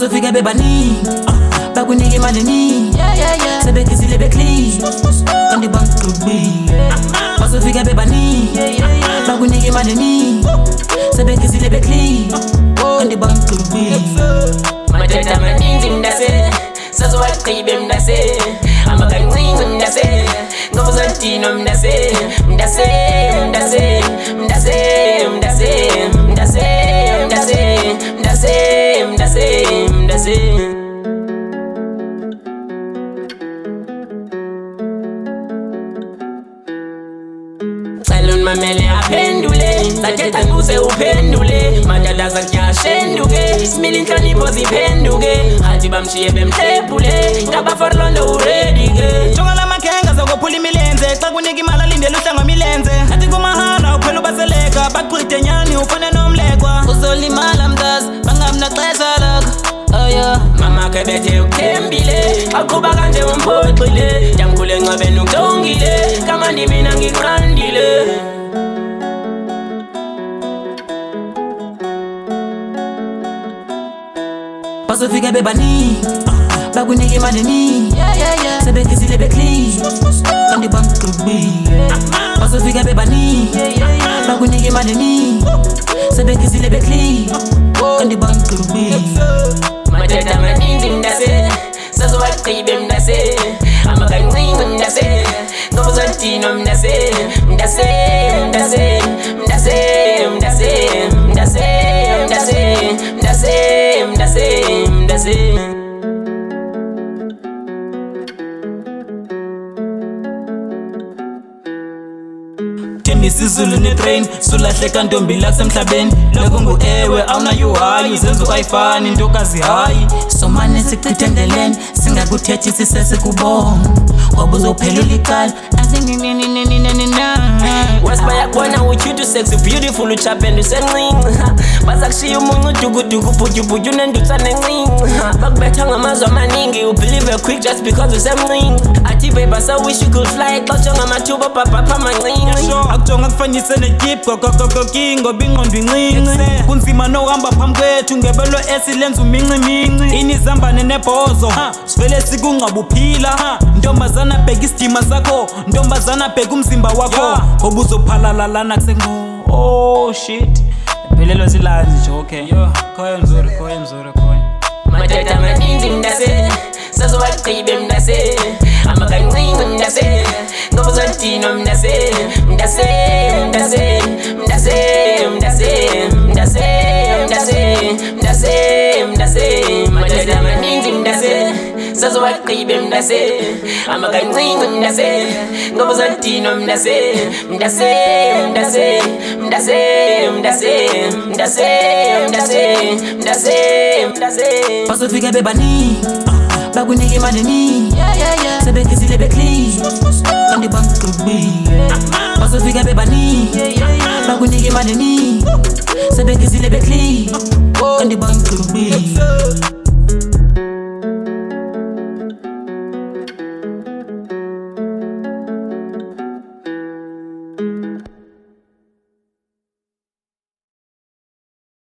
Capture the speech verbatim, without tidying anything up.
basofika bebani bakunika imalini sebekizile beclean kanti bangigqibi basofika bebani bakunika imalini sebekizile beclean kanti bangigqibi Matata maninzi mdase sazowaqibe mdase amakancinci mdase ngobuzatino mdase mdase mdase mdase mdase mdase mdase mdase mdase mdase Salon mamele aphendule sathetha nguze uphendule madada zakyashenduke smile inhlonipho ziphenduke athi bamshiye bemhlephule ngabaforlondo uready ke jonga lamakhenga zokuphula imilenze xa kunika imali alindele uhlanga milenze athi kumahana uphela ubaseleka baqhwide nyani ufane nomlekwa uzolimala mntazi bangamnaxesha lakho aya mama kebethe ukuthembile aqhuba kanje umphoxile jamkhule encwabeni ukujongile kamandi mina ngiqandile basofika bebani bakunika imalini sebekizile beclean kanti bangigqibi basofika bebani bakunika imalini sebekizile beclean kanti bangigqibi Matata maninzi mdase sazowaqibe mdase amakancinci mdase ngobuzatino mdase mdase mdase mdase mdase mdase mdase mdase mdase mdase isizulu netrain sulahleka ntombi lasemhlabeni lokho ngu-ewe awunayo hayi uzenza ukayifani ntokazi hayi somane sichithe endleleni singakuthethi sisesikubona ngoba uzophelula icala wasbayakubona ucute usexy beautiful uchapenda usencinci bazakushiya umuncu udukuduku ubhutyubhutyu unendutsa nencinci bakubetha ngamazwi amaningi ubelieve quick just because usemncinci athi babe so wish you could fly xa ujonga amathuba babapha amancinci akujonga kufanyise nekip gogogogoki ngoba ingqondo incinci kunzima nohamba phambi kwethu ngebelo esilenza uminciminci inizambane nebhozo sivele sikungqaba uphila ntombazana bheka isidima sakho ntombazana bheka umzimba wakho ngoba uzophalala lana kusengo oh shit ephelelwa zilanzi nje okay yo khoya mzuri khoya mzuri khoya Matata maninzi mdase sazowaqibe mdase amakancinci mdase ngobuzatino mdase mdase mdase mdase mdase mdase mdase mdase mdase Matata maninzi mdase sazowaqibe mdase amakancinci mdase ngobuzatino mdase mdase mdase mdase mdase mdase mdase mdase mdase basofika bebani bakunika imalini sebekizile beclean kanti bangigqibi basofika bebani bakunika imalini sebekizile beclean kanti